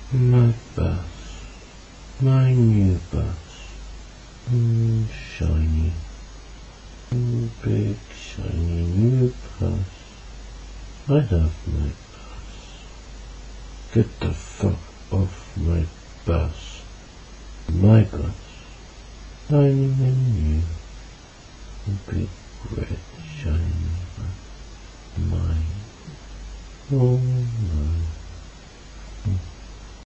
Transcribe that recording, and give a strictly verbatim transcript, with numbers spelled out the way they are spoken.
My bus, my new bus, mm, shiny, mm, big shiny new bus. I love my bus. Get the fuck off my bus. My bus, shiny and new, big red shiny bus. Mine, oh mine.